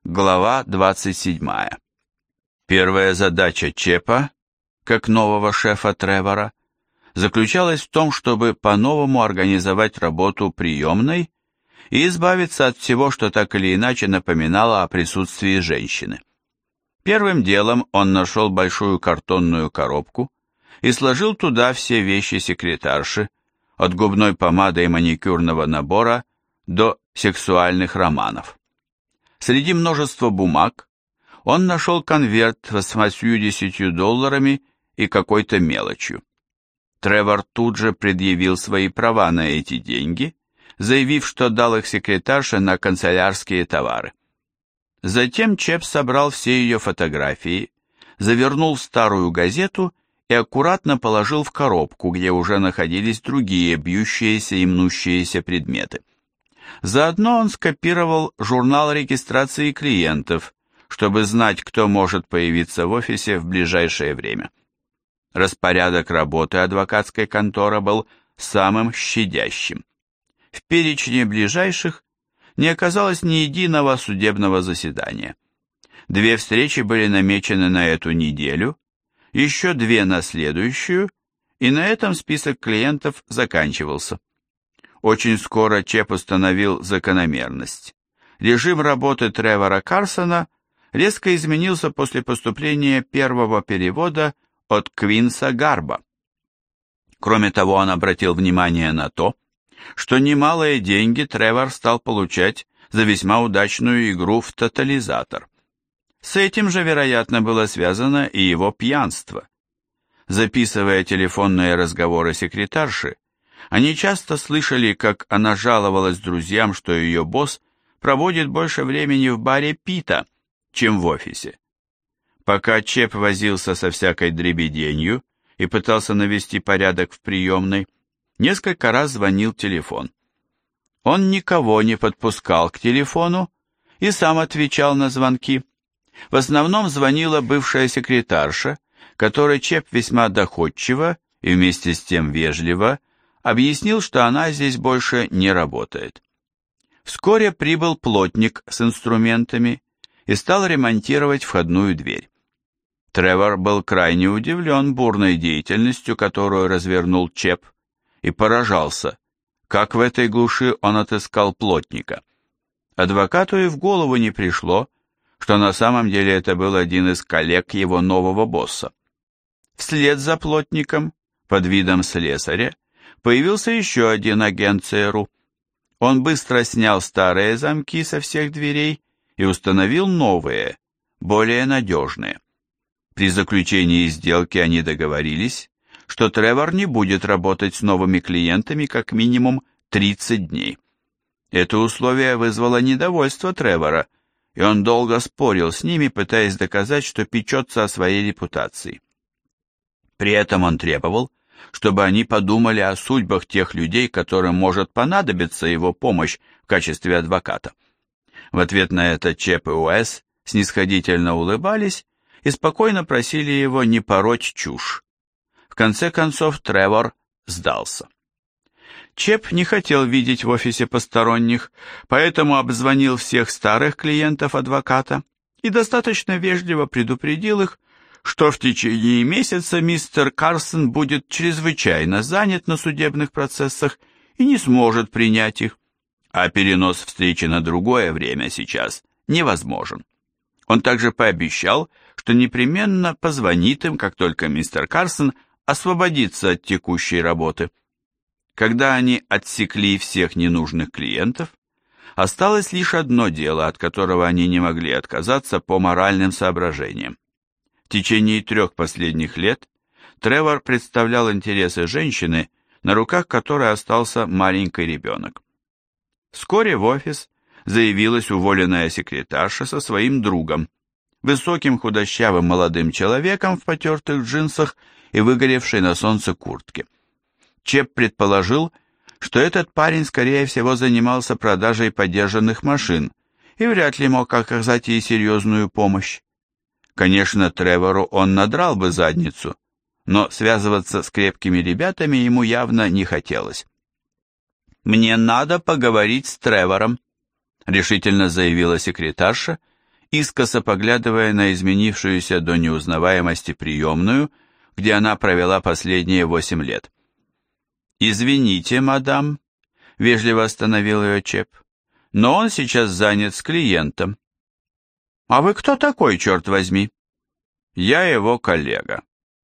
Глава 27. Первая задача Чепа, как нового шефа Тревора, заключалась в том, чтобы по-новому организовать работу приемной и избавиться от всего, что так или иначе напоминало о присутствии женщины. Первым делом он нашел большую картонную коробку и сложил туда все вещи секретарши, от губной помады и маникюрного набора до сексуальных романов. Среди множества бумаг он нашел конверт с $80 и какой-то мелочью. Тревор тут же предъявил свои права на эти деньги, заявив, что дал их секретарше на канцелярские товары. Затем Чеп собрал все ее фотографии, завернул в старую газету и аккуратно положил в коробку, где уже находились другие бьющиеся и мнущиеся предметы. Заодно он скопировал журнал регистрации клиентов, чтобы знать, кто может появиться в офисе в ближайшее время. Распорядок работы адвокатской конторы был самым щадящим. В перечне ближайших не оказалось ни единого судебного заседания. 2 встречи были намечены на эту неделю, еще 2 на следующую, и на этом список клиентов заканчивался. Очень скоро Чеп установил закономерность. Режим работы Тревора Карсона резко изменился после поступления первого перевода от Квинса Гарба. Кроме того, он обратил внимание на то, что немалые деньги Тревор стал получать за весьма удачную игру в тотализатор. С этим же, вероятно, было связано и его пьянство. Записывая телефонные разговоры секретарши, они часто слышали, как она жаловалась друзьям, что ее босс проводит больше времени в баре Пита, чем в офисе. Пока Чеп возился со всякой дребеденью и пытался навести порядок в приемной, несколько раз звонил телефон. Он никого не подпускал к телефону и сам отвечал на звонки. В основном звонила бывшая секретарша, которой Чеп весьма доходчиво и вместе с тем вежливо объяснил, что она здесь больше не работает. Вскоре прибыл плотник с инструментами и стал ремонтировать входную дверь. Тревор был крайне удивлен бурной деятельностью, которую развернул Чеп, и поражался, как в этой глуши он отыскал плотника. Адвокату и в голову не пришло, что на самом деле это был один из коллег его нового босса. Вслед за плотником, под видом слесаря, появился еще один агент ЦРУ. Он быстро снял старые замки со всех дверей и установил новые, более надежные. При заключении сделки они договорились, что Тревор не будет работать с новыми клиентами как минимум 30 дней. Это условие вызвало недовольство Тревора, и он долго спорил с ними, пытаясь доказать, что печется о своей репутации. При этом он требовал, чтобы они подумали о судьбах тех людей, которым может понадобиться его помощь в качестве адвоката. В ответ на это Чеп и Уэс снисходительно улыбались и спокойно просили его не пороть чушь. В конце концов Тревор сдался. Чеп не хотел видеть в офисе посторонних, поэтому обзвонил всех старых клиентов адвоката и достаточно вежливо предупредил их, что в течение месяца мистер Карсон будет чрезвычайно занят на судебных процессах и не сможет принять их, а перенос встречи на другое время сейчас невозможен. Он также пообещал, что непременно позвонит им, как только мистер Карсон освободится от текущей работы. Когда они отсекли всех ненужных клиентов, осталось лишь одно дело, от которого они не могли отказаться по моральным соображениям. В течение 3 последних лет Тревор представлял интересы женщины, на руках которой остался маленький ребенок. Вскоре в офис заявилась уволенная секретарша со своим другом, высоким худощавым молодым человеком в потертых джинсах и выгоревшей на солнце куртке. Чеп предположил, что этот парень, скорее всего, занимался продажей подержанных машин и вряд ли мог оказать ей серьезную помощь. Конечно, Тревору он надрал бы задницу, но связываться с крепкими ребятами ему явно не хотелось. «Мне надо поговорить с Тревором», — решительно заявила секретарша искоса поглядывая на изменившуюся до неузнаваемости приемную, где она провела последние 8 лет. «Извините, мадам», — вежливо остановил ее Чеп, — «но он сейчас занят с клиентом». «А вы кто такой, черт возьми?» «Я его коллега».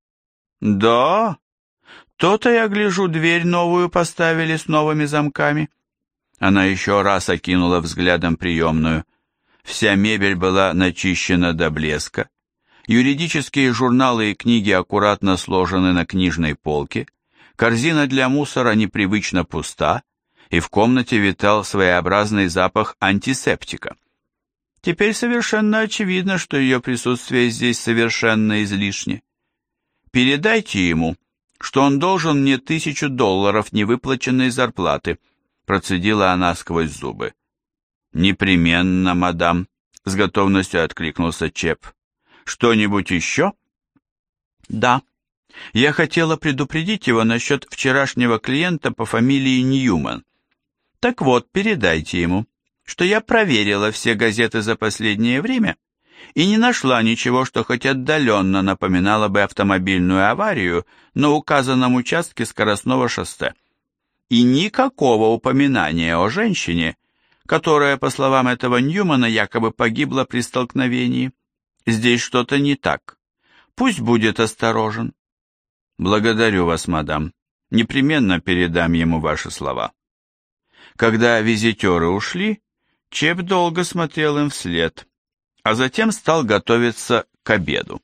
«Да? То-то, я гляжу, дверь новую поставили с новыми замками». Она еще раз окинула взглядом приемную. Вся мебель была начищена до блеска. Юридические журналы и книги аккуратно сложены на книжной полке. Корзина для мусора непривычно пуста, и в комнате витал своеобразный запах антисептика. Теперь совершенно очевидно, что ее присутствие здесь совершенно излишне. «Передайте ему, что он должен мне $1000 невыплаченной зарплаты», процедила она сквозь зубы. «Непременно, мадам», — с готовностью откликнулся Чеп. «Что-нибудь еще?» «Да. Я хотела предупредить его насчет вчерашнего клиента по фамилии Ньюман. Так вот, передайте ему, что я проверила все газеты за последнее время и не нашла ничего, что хоть отдаленно напоминало бы автомобильную аварию на указанном участке скоростного шоссе. И никакого упоминания о женщине, которая, по словам этого Ньюмана, якобы погибла при столкновении. Здесь что-то не так. Пусть будет осторожен». «Благодарю вас, мадам. Непременно передам ему ваши слова». Когда визитеры ушли, Чеп долго смотрел им вслед, а затем стал готовиться к обеду.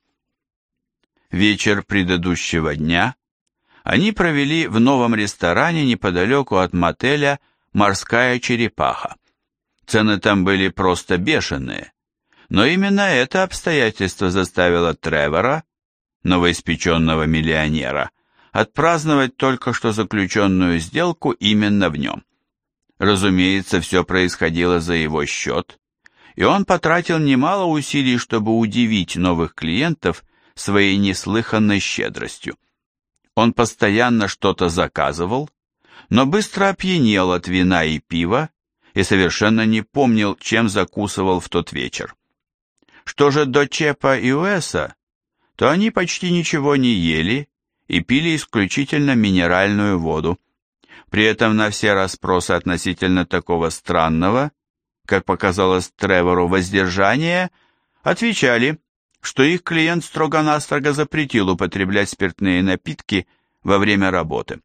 Вечер предыдущего дня они провели в новом ресторане неподалеку от мотеля «Морская черепаха». Цены там были просто бешеные, но именно это обстоятельство заставило Тревора, новоиспеченного миллионера, отпраздновать только что заключенную сделку именно в нем. Разумеется, все происходило за его счет, и он потратил немало усилий, чтобы удивить новых клиентов своей неслыханной щедростью. Он постоянно что-то заказывал, но быстро опьянел от вина и пива и совершенно не помнил, чем закусывал в тот вечер. Что же до Чепа и Уэса, то они почти ничего не ели и пили исключительно минеральную воду. При этом на все расспросы относительно такого странного, как показалось Тревору, воздержания, отвечали, что их клиент строго-настрого запретил употреблять спиртные напитки во время работы.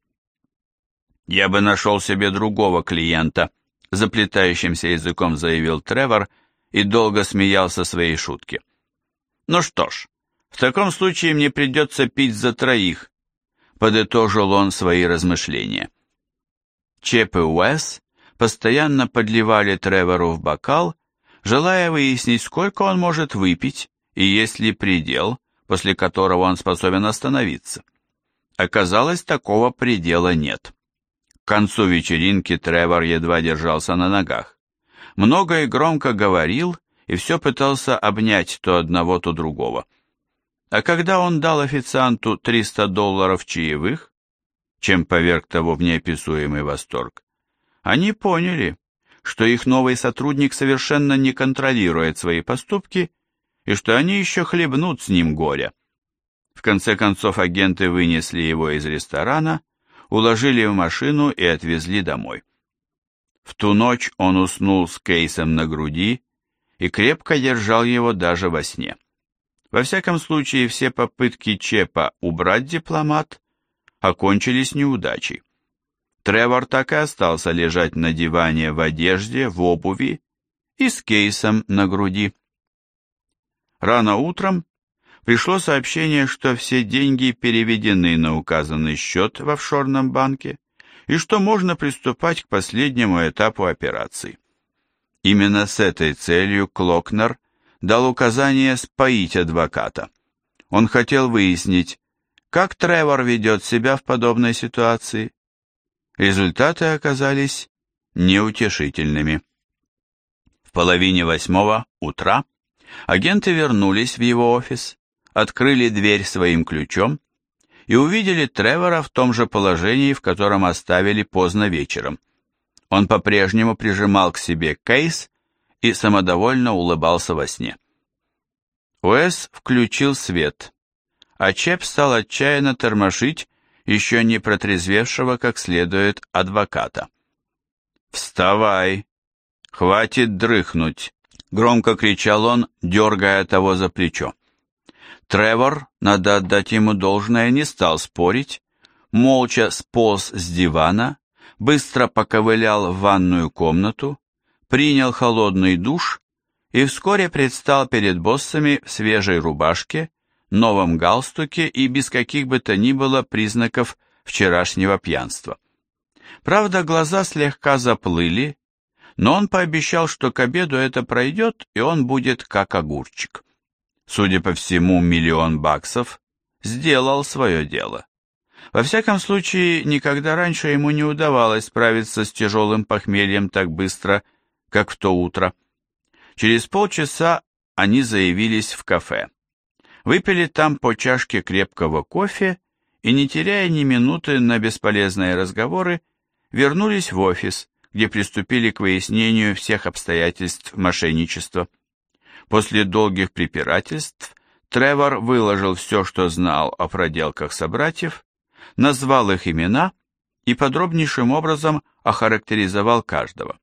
«Я бы нашел себе другого клиента», — заплетающимся языком заявил Тревор и долго смеялся своей шутке. «Ну что ж, в таком случае мне придется пить за троих», — подытожил он свои размышления. Чеп и Уэс постоянно подливали Тревору в бокал, желая выяснить, сколько он может выпить и есть ли предел, после которого он способен остановиться. Оказалось, такого предела нет. К концу вечеринки Тревор едва держался на ногах. Много и громко говорил и все пытался обнять то одного, то другого. А когда он дал официанту $300 чаевых, чем поверг того в неописуемый восторг, они поняли, что их новый сотрудник совершенно не контролирует свои поступки и что они еще хлебнут с ним горя. В конце концов агенты вынесли его из ресторана, уложили в машину и отвезли домой. В ту ночь он уснул с Кейсом на груди и крепко держал его даже во сне. Во всяком случае, все попытки Чепа убрать дипломат окончились неудачей. Тревор так и остался лежать на диване в одежде, в обуви и с Кейсом на груди. Рано утром пришло сообщение, что все деньги переведены на указанный счет в офшорном банке и что можно приступать к последнему этапу операции. Именно с этой целью Клокнер дал указание споить адвоката. Он хотел выяснить, как Тревор ведет себя в подобной ситуации. Результаты оказались неутешительными. В 7:30 утра агенты вернулись в его офис, открыли дверь своим ключом и увидели Тревора в том же положении, в котором оставили поздно вечером. Он по-прежнему прижимал к себе кейс и самодовольно улыбался во сне. Уэс включил свет, а Чеп стал отчаянно тормошить еще не протрезвевшего как следует адвоката. «Вставай! Хватит дрыхнуть!» — громко кричал он, дергая того за плечо. Тревор, надо отдать ему должное, не стал спорить, молча сполз с дивана, быстро поковылял в ванную комнату, принял холодный душ и вскоре предстал перед боссами в свежей рубашке, новом галстуке и без каких бы то ни было признаков вчерашнего пьянства. Правда, глаза слегка заплыли, но он пообещал, что к обеду это пройдет, и он будет как огурчик. Судя по всему, $1 миллион сделал свое дело. Во всяком случае, никогда раньше ему не удавалось справиться с тяжелым похмельем так быстро, как в то утро. Через полчаса они заявились в кафе. Выпили там по чашке крепкого кофе и, не теряя ни минуты на бесполезные разговоры, вернулись в офис, где приступили к выяснению всех обстоятельств мошенничества. После долгих препирательств Тревор выложил все, что знал о проделках собратьев, назвал их имена и подробнейшим образом охарактеризовал каждого.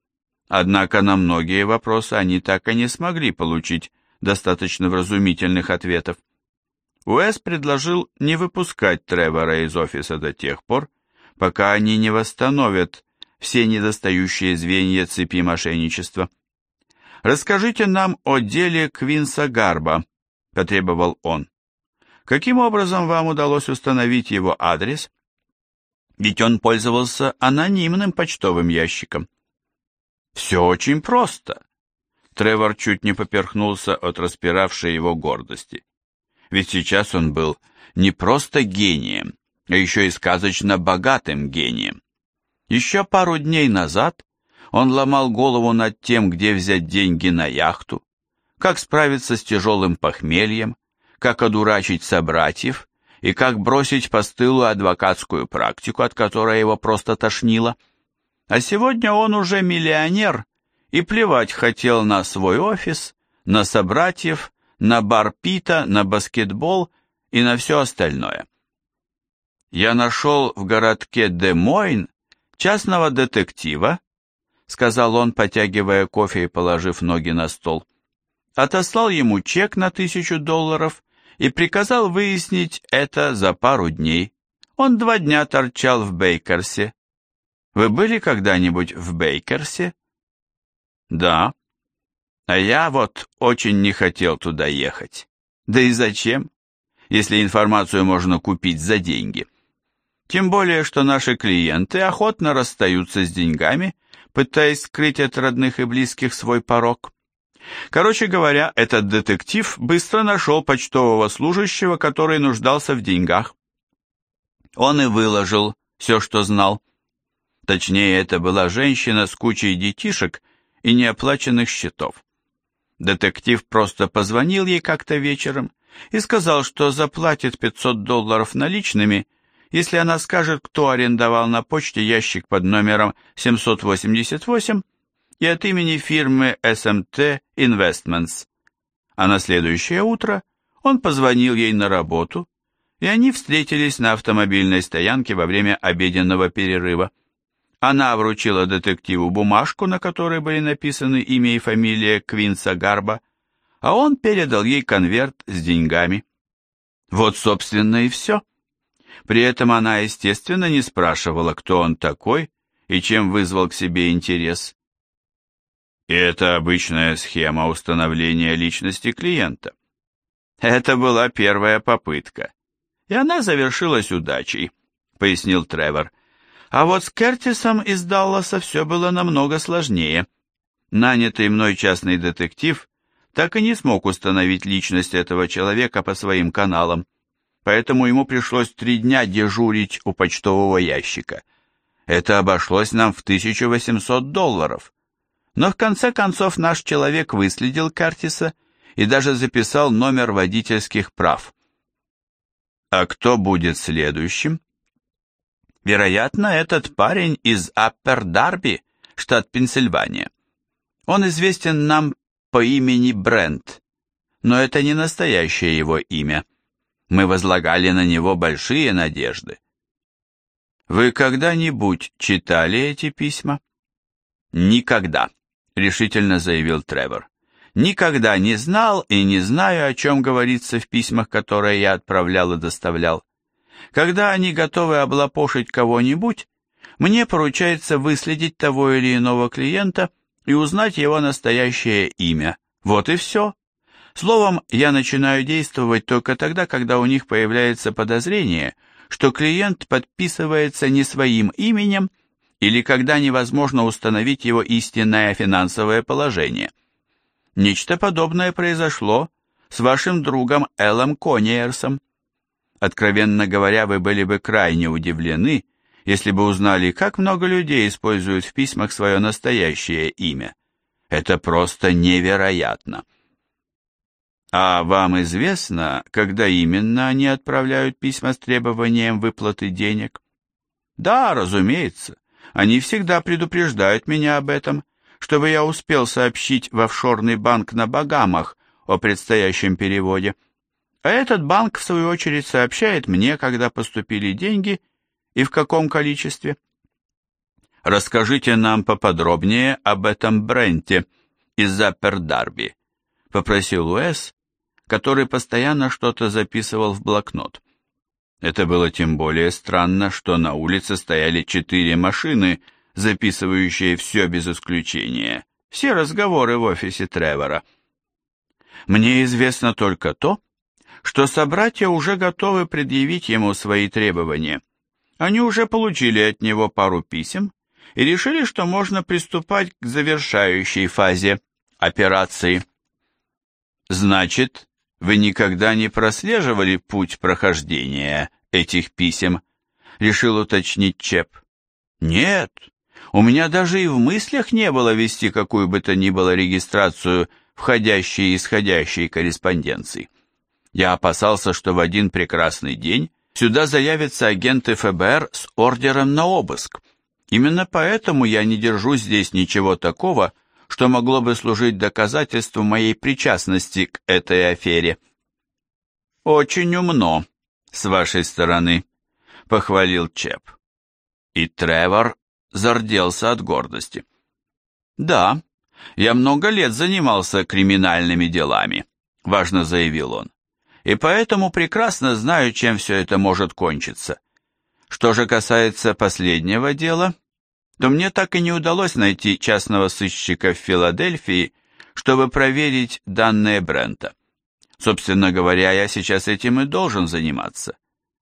Однако на многие вопросы они так и не смогли получить достаточно вразумительных ответов. Уэс предложил не выпускать Тревора из офиса до тех пор, пока они не восстановят все недостающие звенья цепи мошенничества. «Расскажите нам о деле Квинса Гарба», — потребовал он. «Каким образом вам удалось установить его адрес? Ведь он пользовался анонимным почтовым ящиком». «Все очень просто». Тревор чуть не поперхнулся от распиравшей его гордости. Ведь сейчас он был не просто гением, а еще и сказочно богатым гением. Еще пару дней назад он ломал голову над тем, где взять деньги на яхту, как справиться с тяжелым похмельем, как одурачить собратьев и как бросить постылую адвокатскую практику, от которой его просто тошнило. А сегодня он уже миллионер и плевать хотел на свой офис, на собратьев, на бар Пита, на баскетбол и на все остальное. «Я нашел в городке Де-Мойн частного детектива», сказал он, потягивая кофе и положив ноги на стол. Отослал ему чек на $1000 и приказал выяснить это за пару дней. Он 2 дня торчал в Бейкерсе. Вы были когда-нибудь в Бейкерсе? Да. А я вот очень не хотел туда ехать. Да и зачем, если информацию можно купить за деньги? Тем более, что наши клиенты охотно расстаются с деньгами, пытаясь скрыть от родных и близких свой порог. Короче говоря, этот детектив быстро нашел почтового служащего, который нуждался в деньгах. Он и выложил все, что знал. Точнее, это была женщина с кучей детишек и неоплаченных счетов. Детектив просто позвонил ей как-то вечером и сказал, что заплатит $500 наличными, если она скажет, кто арендовал на почте ящик под номером 788 и от имени фирмы SMT Investments. А на следующее утро он позвонил ей на работу, и они встретились на автомобильной стоянке во время обеденного перерыва. Она вручила детективу бумажку, на которой были написаны имя и фамилия Квинса Гарба, а он передал ей конверт с деньгами. Вот, собственно, и все. При этом она, естественно, не спрашивала, кто он такой и чем вызвал к себе интерес. И это обычная схема установления личности клиента. Это была первая попытка, и она завершилась удачей, пояснил Тревор. А вот с Кертисом из Далласа все было намного сложнее. Нанятый мной частный детектив так и не смог установить личность этого человека по своим каналам, поэтому ему пришлось 3 дня дежурить у почтового ящика. Это обошлось нам в $1800. Но в конце концов наш человек выследил Кертиса и даже записал номер водительских прав. А кто будет следующим? Вероятно, этот парень из Аппер-Дарби, штат Пенсильвания. Он известен нам по имени Брент. но это не настоящее его имя. Мы возлагали на него большие надежды. Вы когда-нибудь читали эти письма? Никогда, решительно заявил Тревор. Никогда не знал и не знаю, о чем говорится в письмах, которые я отправлял и доставлял. Когда они готовы облапошить кого-нибудь, мне поручается выследить того или иного клиента и узнать его настоящее имя. Вот и все. Словом, я начинаю действовать только тогда, когда у них появляется подозрение, что клиент подписывается не своим именем или когда невозможно установить его истинное финансовое положение. Нечто подобное произошло с вашим другом Эллом Кониерсом. Откровенно говоря, вы были бы крайне удивлены, если бы узнали, как много людей используют в письмах свое настоящее имя. Это просто невероятно. А вам известно, когда именно они отправляют письма с требованием выплаты денег? Да, разумеется. Они всегда предупреждают меня об этом, чтобы я успел сообщить в офшорный банк на Багамах о предстоящем переводе. А этот банк, в свою очередь, сообщает мне, когда поступили деньги и в каком количестве. Расскажите нам поподробнее об этом Бренте из Аппер-Дарби, попросил Уэс, который постоянно что-то записывал в блокнот. Это было тем более странно, что на улице стояли 4 машины, записывающие все без исключения, все разговоры в офисе Тревора. Мне известно только то, что собратья уже готовы предъявить ему свои требования. Они уже получили от него пару писем и решили, что можно приступать к завершающей фазе операции. Значит, вы никогда не прослеживали путь прохождения этих писем? Решил уточнить Чеп. Нет, у меня даже и в мыслях не было вести какую бы то ни было регистрацию входящей и исходящей корреспонденции. Я опасался, что в один прекрасный день сюда заявятся агенты ФБР с ордером на обыск. Именно поэтому я не держу здесь ничего такого, что могло бы служить доказательством моей причастности к этой афере. «Очень умно с вашей стороны», — похвалил Чеп. И Тревор зарделся от гордости. «Да, я много лет занимался криминальными делами», — важно заявил он, «и поэтому прекрасно знаю, чем все это может кончиться. Что же касается последнего дела, то мне так и не удалось найти частного сыщика в Филадельфии, чтобы проверить данные Брента. Собственно говоря, я сейчас этим и должен заниматься».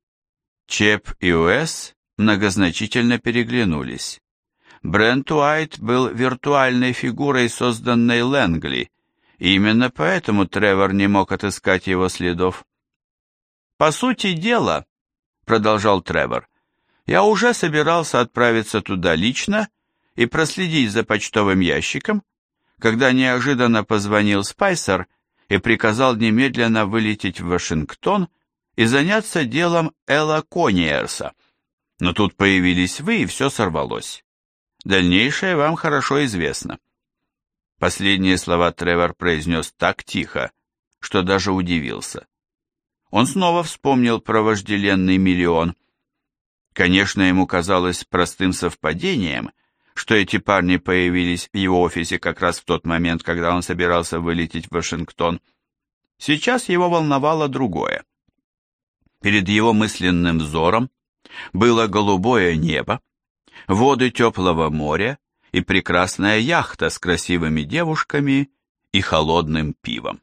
Чеп и Уэс многозначительно переглянулись. Брент Уайт был виртуальной фигурой, созданной Лэнгли, и именно поэтому Тревор не мог отыскать его следов. «По сути дела», — продолжал Тревор, — «я уже собирался отправиться туда лично и проследить за почтовым ящиком, когда неожиданно позвонил Спайсер и приказал немедленно вылететь в Вашингтон и заняться делом Элла Кониерса. Но тут появились вы, и все сорвалось. Дальнейшее вам хорошо известно». Последние слова Тревор произнес так тихо, что даже удивился. Он снова вспомнил про вожделенный миллион. Конечно, ему казалось простым совпадением, что эти парни появились в его офисе как раз в тот момент, когда он собирался вылететь в Вашингтон. Сейчас его волновало другое. Перед его мысленным взором было голубое небо, воды теплого моря и прекрасная яхта с красивыми девушками и холодным пивом.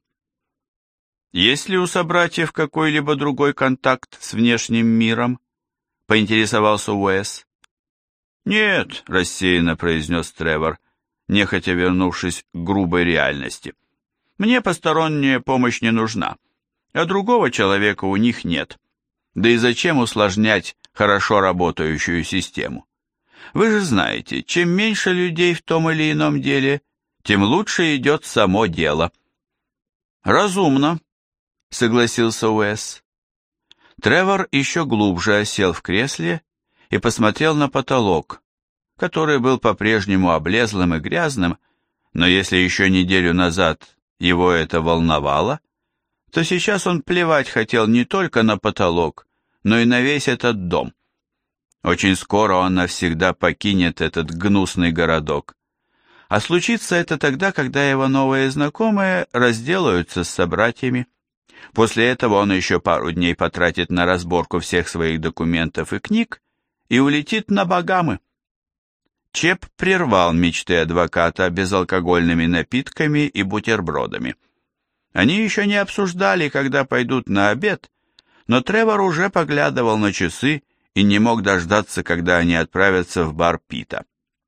«Есть ли у собратьев какой-либо другой контакт с внешним миром?» — поинтересовался Уэс. «Нет», — рассеянно произнес Тревор, нехотя вернувшись к грубой реальности. «Мне посторонняя помощь не нужна, а другого человека у них нет. Да и зачем усложнять хорошо работающую систему? Вы же знаете, чем меньше людей в том или ином деле, тем лучше идет само дело». «Разумно», — согласился Уэс. Тревор еще глубже осел в кресле и посмотрел на потолок, который был по-прежнему облезлым и грязным, но если еще неделю назад его это волновало, то сейчас он плевать хотел не только на потолок, но и на весь этот дом. Очень скоро он навсегда покинет этот гнусный городок. А случится это тогда, когда его новые знакомые разделаются с собратьями. После этого он еще пару дней потратит на разборку всех своих документов и книг и улетит на Багамы. Чеп прервал мечты адвоката безалкогольными напитками и бутербродами. Они еще не обсуждали, когда пойдут на обед, но Тревор уже поглядывал на часы и не мог дождаться, когда они отправятся в бар Пита.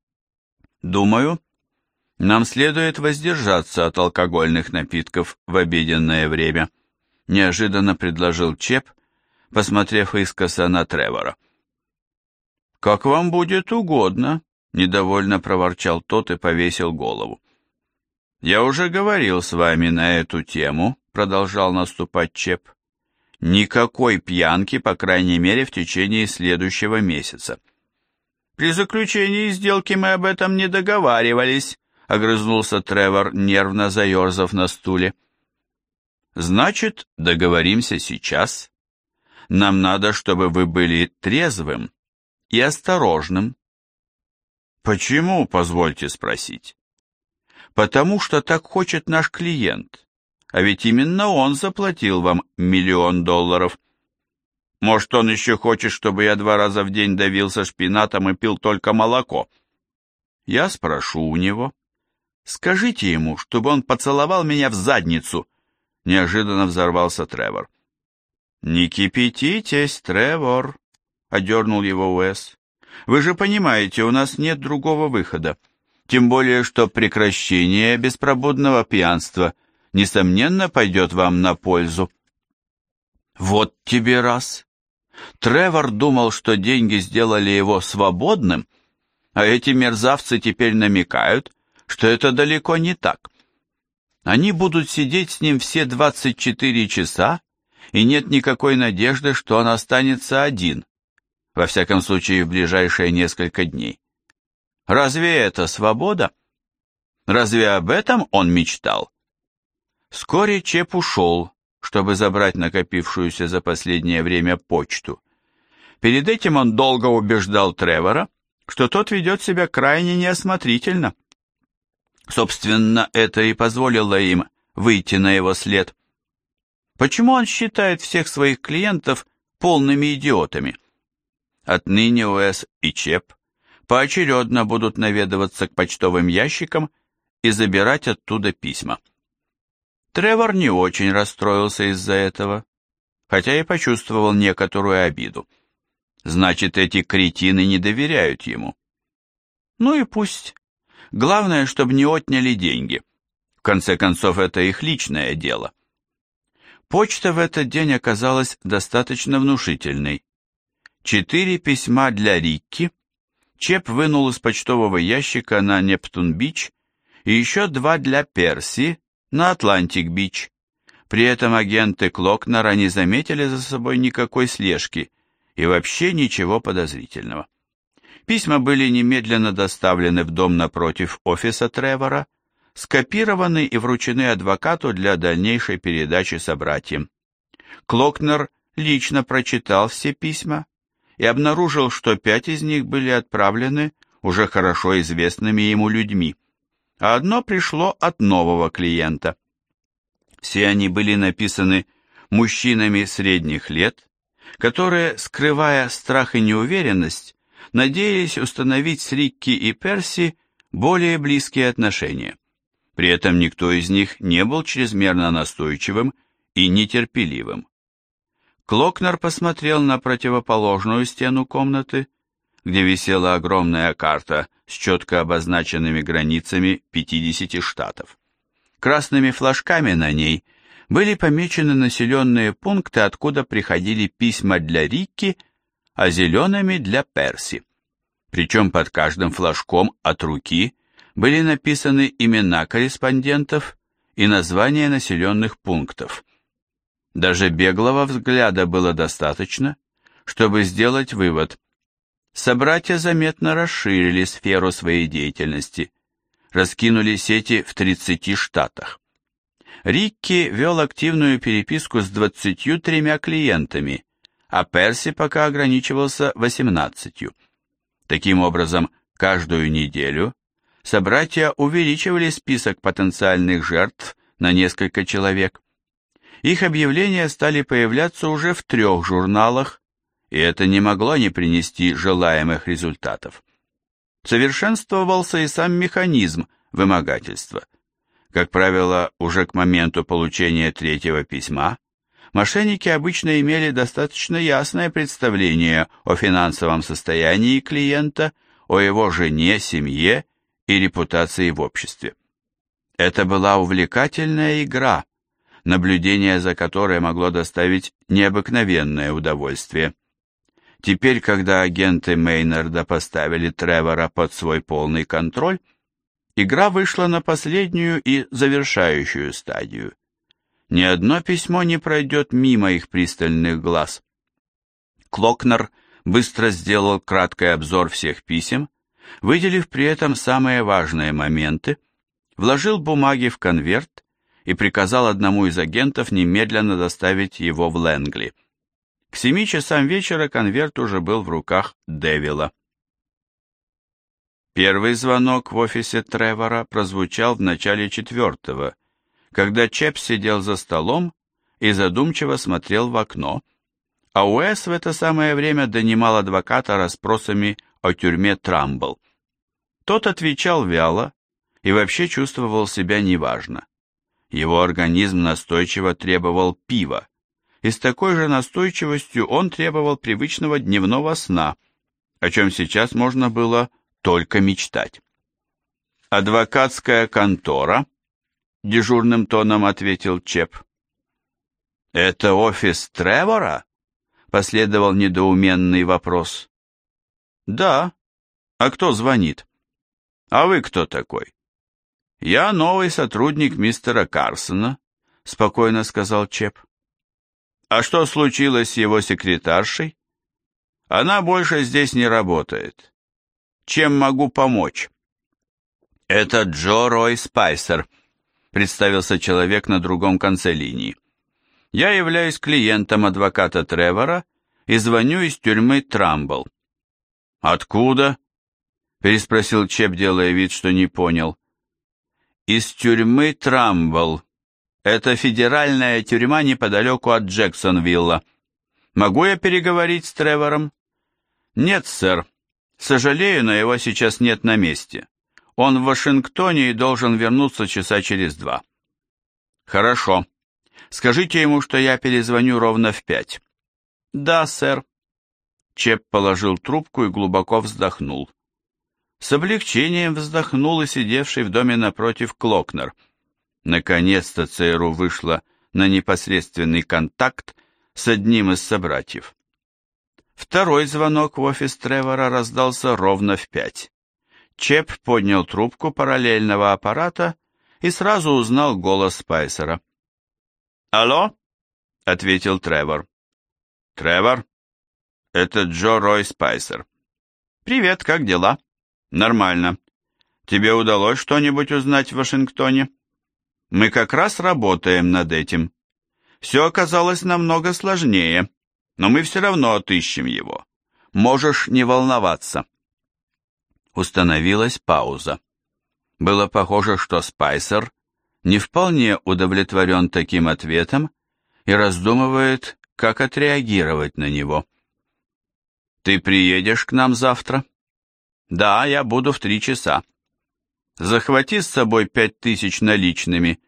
«Думаю, нам следует воздержаться от алкогольных напитков в обеденное время», неожиданно предложил Чеп, посмотрев искоса на Тревора. «Как вам будет угодно», недовольно проворчал тот и повесил голову. «Я уже говорил с вами на эту тему», продолжал наступать Чеп. «Никакой пьянки, по крайней мере, в течение следующего месяца». «При заключении сделки мы об этом не договаривались», огрызнулся Тревор, нервно заерзав на стуле. «Значит, договоримся сейчас. Нам надо, чтобы вы были трезвым и осторожным». «Почему, позвольте спросить?» «Потому что так хочет наш клиент, а ведь именно он заплатил вам $1 миллион. Может, он еще хочет, чтобы я 2 раза в день давился шпинатом и пил только молоко?» «Я спрошу у него. Скажите ему, чтобы он поцеловал меня в задницу», неожиданно взорвался Тревор. «Не кипятитесь, Тревор», одернул его Уэс. «Вы же понимаете, у нас нет другого выхода. Тем более, что прекращение беспробудного пьянства, несомненно, пойдет вам на пользу». «Вот тебе раз». Тревор думал, что деньги сделали его свободным, а эти мерзавцы теперь намекают, что это далеко не так. Они будут сидеть с ним все 24 часа, и нет никакой надежды, что он останется один, во всяком случае в ближайшие несколько дней. Разве это свобода? Разве об этом он мечтал? Вскоре Чеп ушел, чтобы забрать накопившуюся за последнее время почту. Перед этим он долго убеждал Тревора, что тот ведет себя крайне неосмотрительно. Собственно, это и позволило им выйти на его след. Почему он считает всех своих клиентов полными идиотами? Отныне Уэс и Чеп поочередно будут наведываться к почтовым ящикам и забирать оттуда письма. Тревор не очень расстроился из-за этого, хотя и почувствовал некоторую обиду. Значит, эти кретины не доверяют ему. Ну и пусть. Главное, чтобы не отняли деньги. В конце концов, это их личное дело. Почта в этот день оказалась достаточно внушительной. 4 письма для Рикки. Чеп вынул из почтового ящика на Нептун-Бич и еще 2 для Перси на Атлантик-Бич. При этом агенты Клокнера не заметили за собой никакой слежки и вообще ничего подозрительного. Письма были немедленно доставлены в дом напротив офиса Тревора, скопированы и вручены адвокату для дальнейшей передачи собратьям. Клокнер лично прочитал все письма и обнаружил, что 5 из них были отправлены уже хорошо известными ему людьми, а одно пришло от нового клиента. Все они были написаны мужчинами средних лет, которые, скрывая страх и неуверенность, надеялись установить с Рикки и Перси более близкие отношения. При этом никто из них не был чрезмерно настойчивым и нетерпеливым. Клокнер посмотрел на противоположную стену комнаты, где висела огромная карта с четко обозначенными границами 50 штатов. Красными флажками на ней были помечены населенные пункты, откуда приходили письма для Рикки, а зелеными для Перси. Причем под каждым флажком от руки были написаны имена корреспондентов и названия населенных пунктов. Даже беглого взгляда было достаточно, чтобы сделать вывод. Собратья заметно расширили сферу своей деятельности, раскинули сети в 30 штатах. Рикки вел активную переписку с 23 клиентами, а Перси пока ограничивался 18. Таким образом, каждую неделю собратья увеличивали список потенциальных жертв на несколько человек. Их объявления стали появляться уже в 3 журналах, и это не могло не принести желаемых результатов. Совершенствовался и сам механизм вымогательства. Как правило, уже к моменту получения 3-го письма мошенники обычно имели достаточно ясное представление о финансовом состоянии клиента, о его жене, семье и репутации в обществе. Это была увлекательная игра, наблюдение за которой могло доставить необыкновенное удовольствие. Теперь, когда агенты Мейнарда поставили Тревора под свой полный контроль, игра вышла на последнюю и завершающую стадию. Ни одно письмо не пройдет мимо их пристальных глаз. Клокнер быстро сделал краткий обзор всех писем, выделив при этом самые важные моменты, вложил бумаги в конверт и приказал одному из агентов немедленно доставить его в Лэнгли. К 7 часам вечера конверт уже был в руках Дэвила. Первый звонок в офисе Тревора прозвучал в начале 4-го, когда Чеп сидел за столом и задумчиво смотрел в окно, а Уэс в это самое время донимал адвоката расспросами о тюрьме Трамбл. Тот отвечал вяло и вообще чувствовал себя неважно. Его организм настойчиво требовал пива, и с такой же настойчивостью он требовал привычного дневного сна, о чем сейчас можно было только мечтать. «Адвокатская контора?» — дежурным тоном ответил Чеп. «Это офис Тревора?» — последовал недоуменный вопрос. «Да. А кто звонит?» «А вы кто такой?» «Я новый сотрудник мистера Карсона», — спокойно сказал Чеп. «А что случилось с его секретаршей?» «Она больше здесь не работает. Чем могу помочь?» «Это Джо Рой Спайсер», — представился человек на другом конце линии. «Я являюсь клиентом адвоката Тревора и звоню из тюрьмы Трамбл». «Откуда?» — переспросил Чеп, делая вид, что не понял. «Из тюрьмы Трамбл. Это федеральная тюрьма неподалеку от Джексонвилла. Могу я переговорить с Тревором?» «Нет, сэр. Сожалею, но его сейчас нет на месте. Он в Вашингтоне и должен вернуться часа через 2. «Хорошо. Скажите ему, что я перезвоню ровно в 5. «Да, сэр». Чеп положил трубку и глубоко вздохнул. С облегчением вздохнул и сидевший в доме напротив Клокнер. Наконец-то ЦРУ вышла на непосредственный контакт с одним из собратьев. Второй звонок в офис Тревора раздался ровно в 5. Чеп поднял трубку параллельного аппарата и сразу узнал голос Спайсера. «Алло?» — ответил Тревор. «Тревор? Это Джо Рой Спайсер». «Привет, как дела?» «Нормально. Тебе удалось что-нибудь узнать в Вашингтоне?» «Мы как раз работаем над этим. Все оказалось намного сложнее, но мы все равно отыщем его. Можешь не волноваться». Установилась пауза. Было похоже, что Спайсер не вполне удовлетворен таким ответом и раздумывает, как отреагировать на него. «Ты приедешь к нам завтра?» «Да, я буду в 3 часа. Захвати с собой 5000 наличными».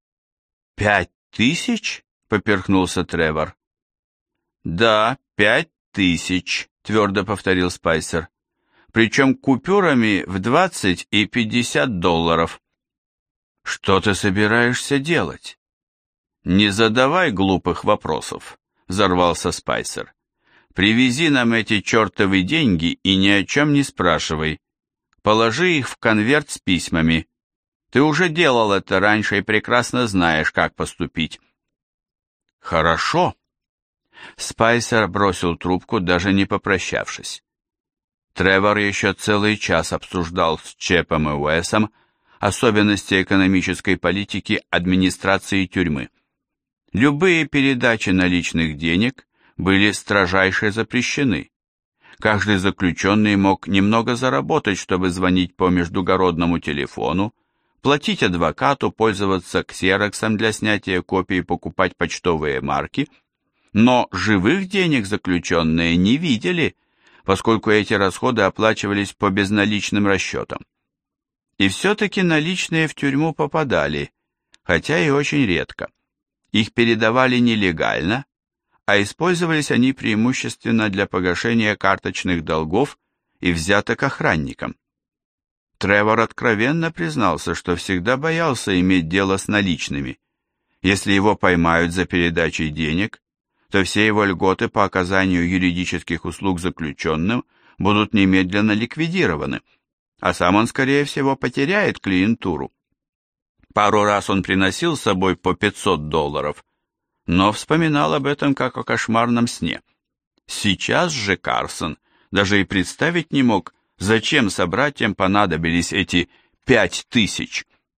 5000? — поперхнулся Тревор. «Да, 5000, — твердо повторил Спайсер. «Причем купюрами в 20 и 50 долларов». «Что ты собираешься делать?» «Не задавай глупых вопросов», — взорвался Спайсер. «Привези нам эти чертовы деньги и ни о чем не спрашивай. Положи их в конверт с письмами. Ты уже делал это раньше и прекрасно знаешь, как поступить». «Хорошо». Спайсер бросил трубку, даже не попрощавшись. Тревор еще целый час обсуждал с Чепом и Уэсом особенности экономической политики администрации тюрьмы. Любые передачи наличных денег были строжайше запрещены. Каждый заключенный мог немного заработать, чтобы звонить по междугородному телефону, платить адвокату, пользоваться ксероксом для снятия копий, покупать почтовые марки, но живых денег заключенные не видели, поскольку эти расходы оплачивались по безналичным расчетам. И все-таки наличные в тюрьму попадали, хотя и очень редко. Их передавали нелегально, а использовались они преимущественно для погашения карточных долгов и взяток охранникам. Тревор откровенно признался, что всегда боялся иметь дело с наличными. Если его поймают за передачей денег, то все его льготы по оказанию юридических услуг заключенным будут немедленно ликвидированы, а сам он, скорее всего, потеряет клиентуру. Пару раз он приносил с собой по $500, но вспоминал об этом как о кошмарном сне. Сейчас же Карсон даже и представить не мог, зачем собратьям понадобились эти 5000.